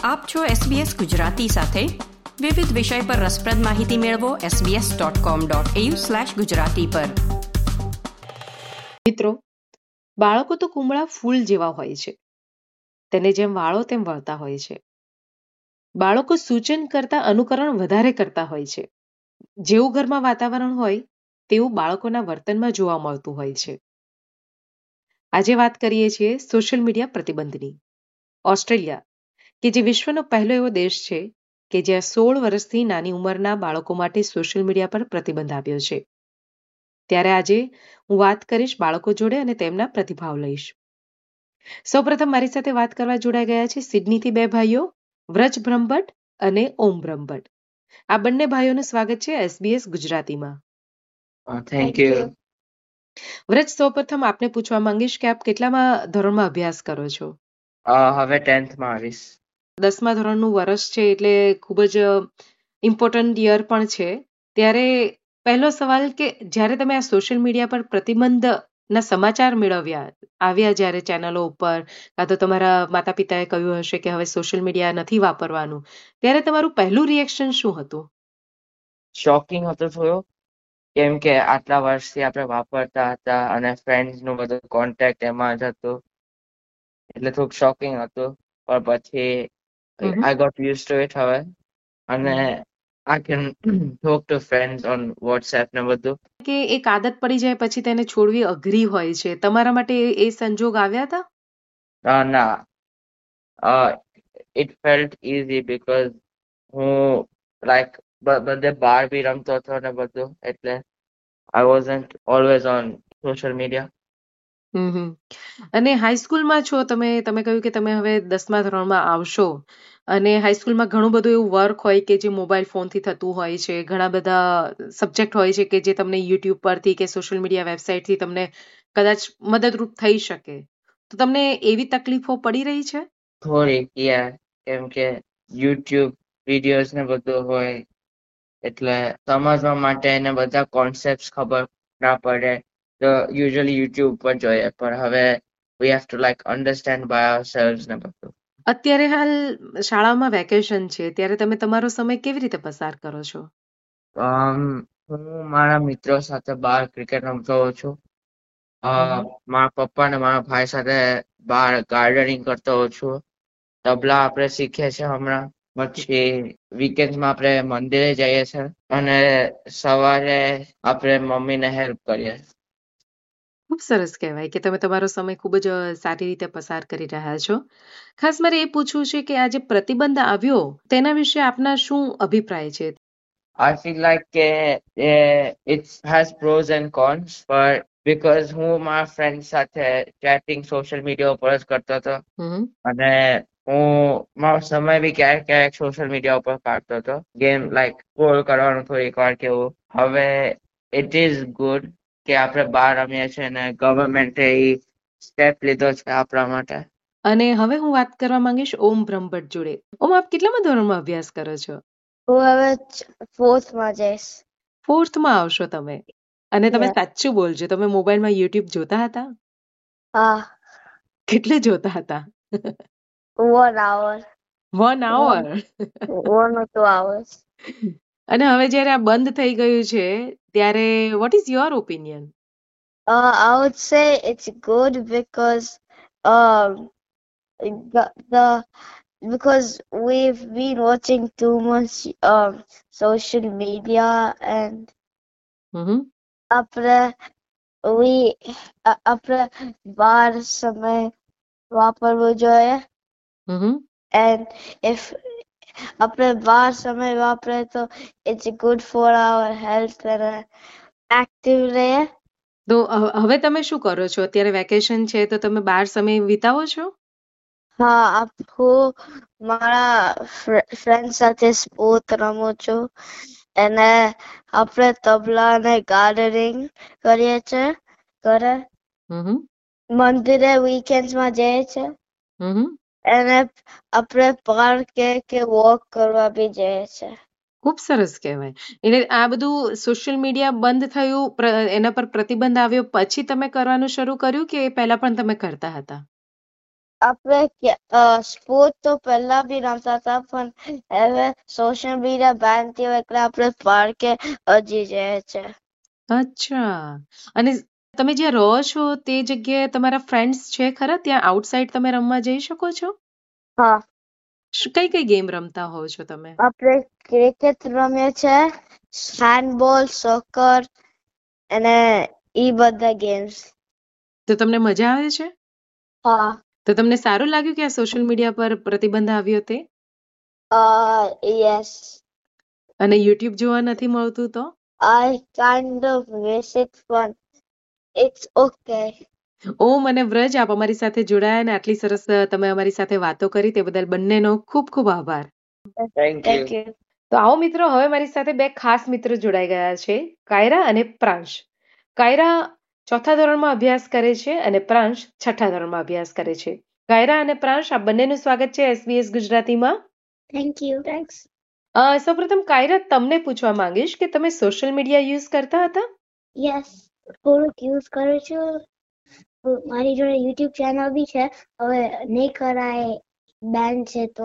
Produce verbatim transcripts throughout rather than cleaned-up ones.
આપ છો એસબીએસ ગુજરાતી સાથે. વિવિધ વિષય પર રસપ્રદ માહિતી મેળવો SBS dot com dot AU slash Gujarati પર. મિત્રો, બાળકો તો કુમળા ફૂલ જેવા હોય છે. તેને જેમ વાળો તેમ વળતા હોય છે. બાળકો સૂચન કરતા અનુકરણ વધારે કરતા હોય છે. જેવું ઘરમાં વાતાવરણ હોય તેવું બાળકોના વર્તનમાં જોવા મળતું હોય છે. આજે વાત કરીએ છીએ સોશિયલ મીડિયા પ્રતિબંધની. ઓસ્ટ્રેલિયા, કે જે વિશ્વનો પહેલો એવો દેશ છે કે જ્યાં સોળ વર્ષથી નાની ઉંમરના બાળકો માટે સોશિયલ મીડિયા પર પ્રતિબંધ આવ્યો છે. ત્યારે આજે હું વાત કરીશ બાળકો જોડે અને તેમના પ્રતિભાવ લઈશ. સૌપ્રથમ મારી સાથે વાત કરવા જોડાઈ ગયા છે સિડનીથી બે ભાઈઓ, વ્રજ બ્રહ્મભટ્ટ અને ઓમ બ્રહ્મભટ્ટ. આ બંને ભાઈઓનું સ્વાગત છે એસબીએસ ગુજરાતીમાં. Thank you. વ્રજ, સૌપ્રથમ આપને પૂછવા માંગીશ કે આપ કેટલામાં ધોરણમાં અભ્યાસ કરો છો? હવે ટેન્થમાં આવીશ. દસમા ધોરણનું વર્ષ છે એટલે ખૂબ જ ઇમ્પોર્ટન્ટ યર પણ છે. ત્યારે પહેલો સવાલ કે જ્યારે તમે આ સોશિયલ મીડિયા પર પ્રતિબંધના સમાચાર મેળવ્યા, આવ્યા જ્યારે ચેનલો ઉપર, કાં તો તમારા માતા પિતાએ કહ્યું હશે કે હવે સોશિયલ મીડિયા નથી વાપરવાનું, ત્યારે તમારું પહેલું રિએક્શન શું હતું? શોકિંગ હતો થોડો, કેમ કે આટલા વર્ષથી આપણે વાપરતા હતા અને ફ્રેન્ડ્સનું બધું કોન્ટેક્ટ એમાં જ હતું, એટલે થોડુંક શોકિંગ હતું. પણ પછી Mhm. I got use to it હવે, અને I can talk to friends on WhatsApp ને બધું. કે એક આદત પડી જાય પછી તેને છોડવી અઘરી હોય છે. તમારા માટે એ સંજોગ આવ્યા હતા? અ, ના, ઇટ ફેલ્ટ ઇઝી બીકોઝ હું લાઈક બધે બહાર બી રમતો હતો ને બધું, એટલે I wasn't always on social media. Hmm. અને હાઈસ્કૂલમાં છો તમે, તમે કહ્યું કે તમે હવે દસમા ધોરણમાં આવશો અને હાઈસ્કૂલમાં ઘણું બધું એવું વર્ક હોય કે જે મોબાઈલ ફોનથી થતું હોય છે. ઘણા બધા સબ્જેક્ટ હોય છે કે જે તમને યુટ્યુબ પરથી કે સોશિયલ મીડિયા વેબસાઇટથી તમને કદાચ મદદરૂપ થઈ શકે. તો તમને એવી તકલીફો પડી રહી છે? થોડીક, યા, કેમ કે યુટ્યુબ વિડીયોઝ ને બધું હોય એટલે સમજવા માટે એને બધા કોન્સેપ્ટ ખબર ના પડે તો યુઝ્યુઅલી યુટ્યુબ પર જોઈએ, પણ હવે we have to like understand by ourselves ને બધું. અત્યારે હાલ શાળામાં વેકેશન છે, ત્યારે તમે તમારો સમય કેવી રીતે પસાર કરો છો? અમ, હું મારા મિત્રો સાથે બહાર ક્રિકેટ રમતો હોઉં છું. અ, હમ. મારા પપ્પા અને મારા ભાઈ સાથે બહાર ગાર્ડનિંગ કરતો હોઉં છું. તબલા આપણે શીખીએ છીએ હમણાં. પછી વીકેન્ડમાં આપણે મંદિરે જઈએ છીએ અને સવારે આપણે મમ્મીને હેલ્પ કરીએ. ખૂબ સરસ કહેવાય કે તમે તમારો સમય ખૂબ જ અ, સારી રીતે પસાર કરી રહ્યા છો. ખાસ મારે એ પૂછવું છે કે આ જે પ્રતિબંધ આવ્યો તેના વિશે આપના શું અભિપ્રાય છે? I feel like કે it has pros and cons, but because હું મારા ફ્રેન્ડ સાથે ચેટિંગ સોશિયલ મીડિયા ઉપર જ કરતો હતો હમ. અને હું મારો સમય બી ક્યારેક ક્યારેક સોશિયલ મીડિયા ઉપર કાઢતો હતો, ગેમ લાઈક સ્ક્રોલ કરવાનું થોડીક વાર કેવું. હવે ઇટ ઇઝ ગુડ કે આપણે બહાર રમીએ છીએ અને ગવર્મેન્ટે એ સ્ટેપ લીધો છે આપણા માટે. અને હવે હું વાત કરવા માંગીશ ઓમ બ્રહ્મભટ્ટ જોડે. ઓમ, આપ કેટલામાં ધોરણમાં અભ્યાસ કરો છો? હું હવે ફોર્થમાં જઈશ. ફોર્થમાં આવશો તમે. અને તમે Yeah. સાચું બોલજો, તમે મોબાઈલમાં યુટ્યુબ જોતા હતા? હા, કેટલે જોતા હતા? one hour. One hour? One or two hours. અને હવે જ્યારે આ બંધ થઈ ગયું છે ત્યારે what is your opinion? Uh, I would say it's good because um the, the because we've been watching too much um social media and hmm. આપણે we અ- આપણે બાર સમય વાપરવું જોઈએ. હમ. And if આપણે બાર સમય વાપરે તો it's good for our health and uh, active રહે. તો હ- હવે તમે શું કરો છો? અત્યારે વેકેશન છે તો તમે બાર સમય વિતાવો છો? હા, આપ- હું મારા ફ્રેન્ડ સાથે સ્પોર્ટ રમું છું અને આપણે તબલા અને ગાર્ડનિંગ કરીએ છીએ ઘરે. હમ. મંદિરે વીકેન્ડ્સમાં જઈએ છીએ હમ. અને આપણે પાર્કે કે વોક કરવા બી જઈએ છીએ. ખૂબ સરસ કહેવાય. એટલે આ બધું સોશિયલ મીડિયા બંધ થયું, પ્ર- એના પર પ્રતિબંધ આવ્યો પછી તમે કરવાનું શરૂ કર્યું કે એ પહેલા પણ તમે કરતા હતા? આપણે સ્પોર્ટ તો પહેલા બી રમતા હતા પણ હવે સોશિયલ મીડિયા બેન થયું એટલે આપણે પાર્કે હજી જાય છે. અચ્છા. અને તમે જ્યાં રહો છો તે જગ્યાએ તમારા ફ્રેન્ડ્સ છે ખરા? ત્યાં આઉટસાઇડ તમે રમવા જઈ શકો છો? હા, શું- કઈ કઈ ગેમ રમતા હોવ છો તમે? આપણે ક્રિકેટ રમીએ છે, હેન્ડબોલ, સોકર અને ઈ બધા ગેમ્સ. તો તમને મજા આવે છે? હા. તો તમને સારું લાગ્યું કે આ સોશિયલ મીડિયા પર પ્રતિબંધ આવ્યો તે? Uh, yes. અને યુટ્યુબ જોવા નથી મળતું તો? I kind of miss it, but it's okay. ઓ મને વ્રજ, આપ અમારી સાથે જોડાયા અને આટલી સરસ અ, તમે અમારી સાથે વાતો કરી તે બદલ બંનેનો ખૂબ ખૂબ આભાર. Thank Thank you. you. તો આવો મિત્રો, હવે મારી સાથે બે ખાસ મિત્રો જોડાઈ ગયા છે, કાયરા અને પ્રાંશ. કાયરા ચોથા ધોરણમાં અભ્યાસ કરે છે અને પ્રાંશ છઠ્ઠા ધોરણમાં અભ્યાસ કરે છે. કાયરા અને પ્રાંશ, આ બંનેનું સ્વાગત છે એસબીએસ ગુજરાતીમાં. Thank you. Thanks. અ, સૌપ્રથમ કાયરા, તમને પૂછવા માંગીશ કે તમે સોશિયલ મીડિયા યુઝ કરતા હતા? Yes. થોડુંક યુઝ કરું છું. મારી જોડે યુટ્યુબ ચેનલ બી છે. હવે નહીં કરાય, બેન છે તો.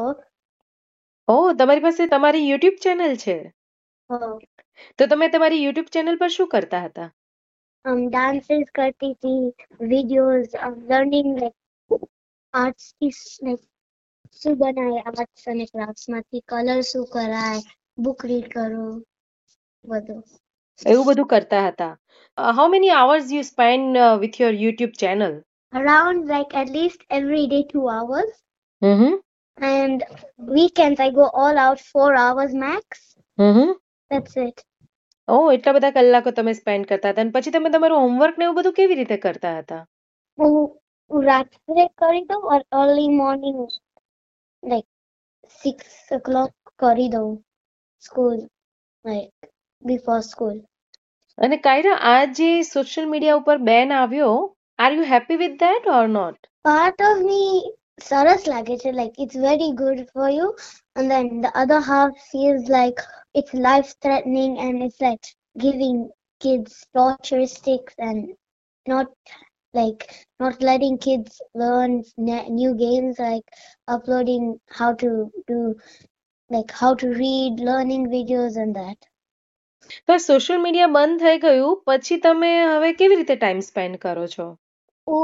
ઓ, તમારી પાસે તમારી યુટ્યુબ ચેનલ છે? હા. તો તમે તમારી યુટ્યુબ ચેનલ પર શું કરતા હતા? um dances કરતી હતી, videos, um, learning like arts is like શું બનાય આર્ટ્સ અને ક્રાફ્ટ્સ માંથી કલર શું કરાય, બુક રીડ કરું, બધું. એવું બધું કરતા હતા. How many hours you spend uh, with your YouTube channel? Around like at least every day two hours, hmm and weekends I go all out four hours max. Hmm That's it. ઓ, એટલા બધા કલાકો તમે spend કરતા હતા. અને પછી તમે તમારું હોમવર્ક ને એવું બધું કેવી રીતે કરતા હતા? હું હું રાત્રે કરી દઉં or early morning like six o'clock કરી દઉં school, like before school. અને કાયરા, આ જે સોશિયલ મીડિયા ઉપર બેન આવ્યો, are you happy with that or not? Part of me સરસ લાગે છે, like it's very good for you, and then the other half feels like it's life threatening and it's like giving kids torturistic and not like not letting kids learn ne- new games, like uploading how to do like how to read, learning videos and that. તો આ social media બંધ થઈ ગયું પછી તમે હવે કેવી રીતે ટાઈમ સ્પેન્ડ કરો છો? હું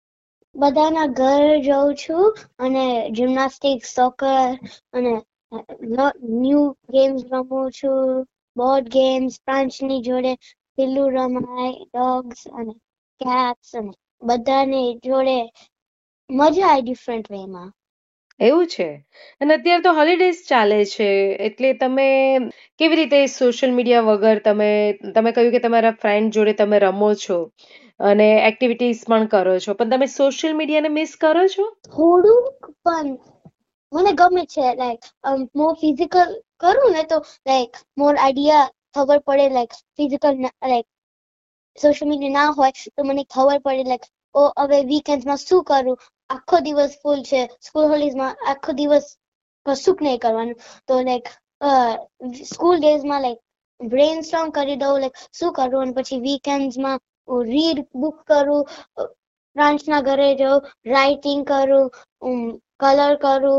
બધાના ઘર જાઉં છું અને જિમ્નાસ્ટિક્સ, સોકર અને ન્યૂ ગેમ્સ રમું છું, બોર્ડ ગેમ્સ, પ્રાંચની જોડે પિલ્લું રમાય, ડોગ્સ અને કેટ્સ અને બધાને જોડે મજા આવે ડિફરન્ટ વેમાં. એવું છે. અને અત્યારે તો હોલિડેઝ ચાલે છે, એટલે તમે કેવી રીતે સોશિયલ મીડિયા વગર તમે તમે કહ્યું કે તમારા ફ્રેન્ડ જોડે તમે રમો છો અને એક્ટિવિટીઝ પણ કરો છો, પણ તમે સોશિયલ મીડિયાને મિસ કરો છો? થોડુંક પણ મને ગમે છે, લાઈક મોર ફિઝિકલ કરું ને તો લાઈક મોર આઈડિયા ખબર પડે, like physical like social media ના હોય તો મને ખબર પડે લાઈક ઓ હવે વીકેન્ડ્સમાં શું કરું, આખો દિવસ ફૂલ છે, સ્કૂલ હોલિડેઝમાં આખો દિવસ કશુંક નહીં કરવાનું, તો લાઈક સ્કૂલ ડેઝમાં લાઈક બ્રેન સ્ટ્રોંગ કરી દઉં લાઈક શું કરું, અને પછી વીકેન્ડ્સમાં રીડ બુક કરું, પ્રાંચના ઘરે જાઉં, રાઇટિંગ કરું, કલર કરું,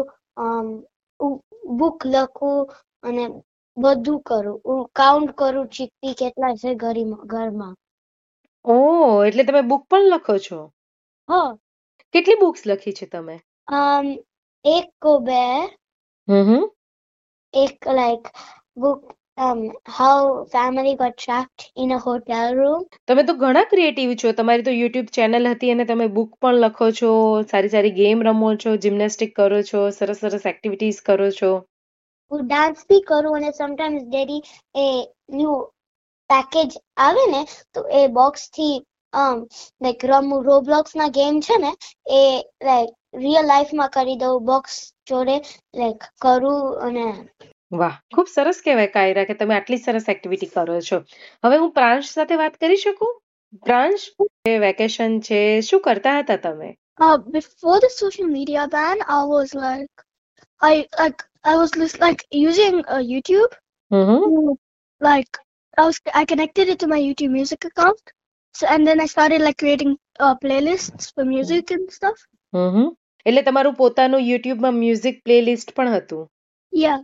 બુક લખું અને બધું કરું, કાઉન્ટ કરું ચીકટી કેટલા છે ઘરમાં ઘરમાં. ઓ, એટલે તમે બુક પણ લખો છો? હા. કેટલી બુક્સ લખી છે તમે? um એક કો બે હમ એક like book um how family got trapped in a hotel room. તમે તો ઘણા ક્રિએટિવ છો. તમારી તો યુટ્યુબ ચેનલ હતી અને તમે બુક પણ લખો છો, સારી સારી ગેમ રમો છો, જિમ્નેસ્ટિક કરો છો, સરસ સરસ એક્ટિવિટીઝ કરો છો. હું ડાન્સ બી કરું અને સમટાઈમ્સ ડેડી એ ન્યૂ પેકેજ આવે ને તો એ બોક્સ થી um લાઈક રમું, રોબ્લોક્સ ના ગેમ છે ને એ લાઈક રિયલ લાઈફ માં કરી દઉં, બોક્સ જોડે લાઈક કરું અને વાહ, ખૂબ સરસ કહેવાય કાયરા કે તમે આટલી સરસ એક્ટિવિટી કરો છો. હવે હું પ્રાંશ સાથે વાત કરી શકું? પ્રાંશ, વેકેશન છે, શું કરતા હતા તમે? Uh, before the social media ban, I was like, I like, I was just like using uh, YouTube. Hmm Like, I was, I connected it to my YouTube Music account. So, and then I started like creating uh, playlists for music and stuff. હમ એટલે તમારું પોતાનું યુટ્યુબમાં music playlist પણ હતું? Yeah.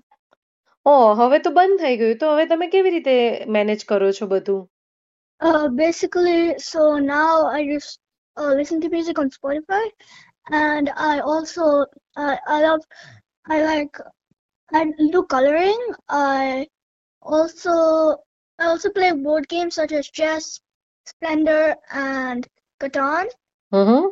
ઓ, હવે તો બંધ થઈ ગયું. તો હવે તમે કેવી રીતે મેનેજ કરો છો બધું? Uh, basically, so now I just uh, listen to music on Spotify, and I also uh, I love I like I do coloring. I also I also play board games such as chess, Splendor, and Catan. Hmm.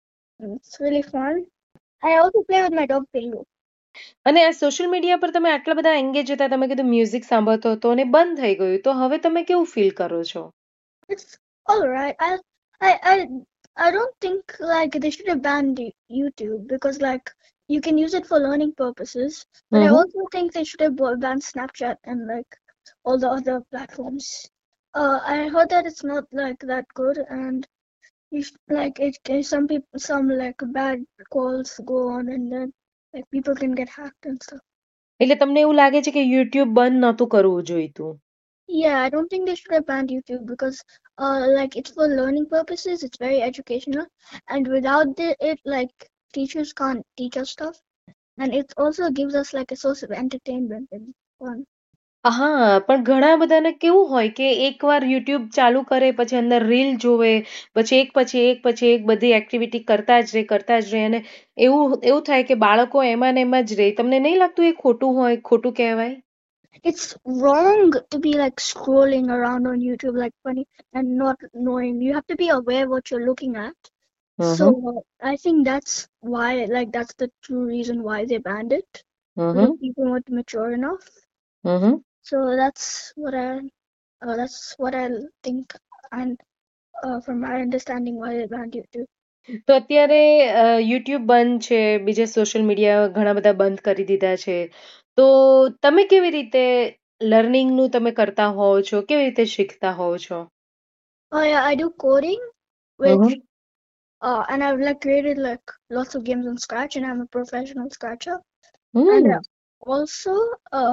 It's really fun. I also play with my dog Pillu. અને આ social media પર તમે આટલા બધા engage હતા, તમે કીધું music સાંભળતો હતો અને બંધ થઈ ગયું, તો હવે તમે કેવું ફીલ કરો છો? It's all right. I I I I don't think like they should have banned YouTube because like you can use it for learning purposes, but I Mhm. also think they should have banned Snapchat and like all the other platforms. Uh, I heard that it's not like that good, and you sh- like it can- some people some like bad calls go on, and then like people can get hacked and stuff. એટલે તમને એવું લાગે છે કે YouTube બંધ નહોતું કરવું જોઈતું? Yeah, I don't think they should have banned YouTube because uh like it's for learning purposes, it's very educational, and without the, it like teachers can't teach us stuff, and it also gives us like a source of entertainment and fun. હા, પણ ઘણા બધાને કેવું હોય કે એકવાર YouTube ચાલુ કરે પછી અંદર રીલ જોવે, પછી એક પછી એક પછી એક બધી એક્ટિવિટી કરતા જ રહે કરતા જ રહે અને એવું એવું થાય કે બાળકો એમાં ને એમાં જ રહે. તમને નહીં લાગતું એ ખોટું હોય, ખોટું કહેવાય? It's wrong to be like scrolling around on YouTube like funny and not knowing. You have to be aware what you're looking at. So I think that's why like that's the true reason why they banned it, because people weren't mature enough. Hmm. So that's what I uh, that's what I think, and uh, from my understanding why they banned YouTube. તો અત્યારે YouTube બંધ છે, બીજા social media ઘણા બધા બંધ કરી દીધા છે, તો તમે કેવી રીતે લર્નિંગનું તમે કરતા હોવ છો, કેવી રીતે શીખતા હોવ છો? Oh yeah, I do coding, which uh, and I've like created like lots of games on Scratch, and I'm a professional scratcher. And uh, also uh,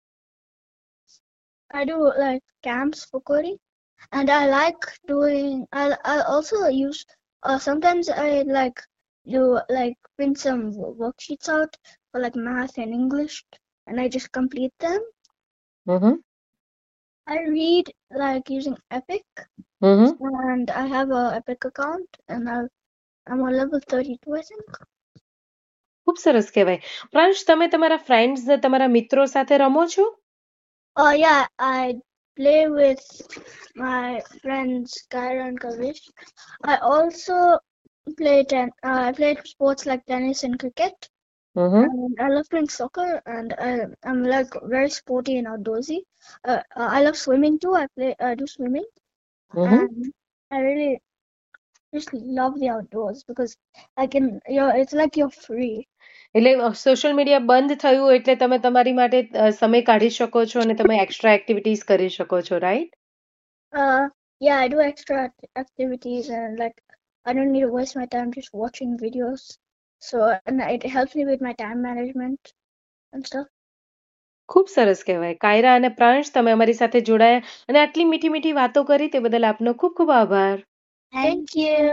I do like camps for coding, and I like doing. I I also use. Uh, sometimes I like do like print some wo- worksheets out for like math and English, and I just complete them. Mhm. I read like using Epic, Mhm. and I have a Epic account, and I I'm on level thirty-two, I think. ખૂબ સરસ કહેવાય. પ્રાંશ, તમે તમારા friends ને તમારા મિત્રો સાથે રમો છો? Oh yeah, I play with my friends Kyra and Kavish. I also play ten. Uh, I played sports like tennis and cricket. Mhm. And I love playing soccer, and I, I'm like very sporty and outdoorsy. Uh, uh, I love swimming too. I play. I do swimming, Mhm. and I really just love the outdoors because I can. You're. It's like you're free. એટલે social media બંધ થયું એટલે તમે તમારી માટે અ, સમય કાઢી શકો છો અને તમે એક્સ્ટ્રા એક્ટિવિટીઝ કરી શકો છો, right? Uh, yeah, I do extra act- activities, and like I don't need to waste my time just watching videos. So and it helps me with my time management and stuff. ખૂબ સરસ કહેવાય. કાયરા અને પ્રાંશ, તમે અમારી સાથે જોડાયા અને આટલી મીઠી મીઠી વાતો કરી તે બદલ આપનો ખૂબ ખૂબ આભાર. Thank you.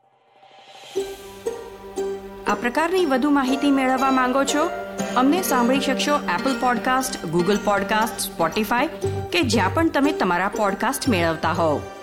આ પ્રકારની વધુ માહિતી મેળવવા માંગો છો? અમને સાંભળી શકશો Apple podcast, Google podcast, Spotify કે જ્યાં પણ તમે તમારા પોડકાસ્ટ મેળવતા હોવ.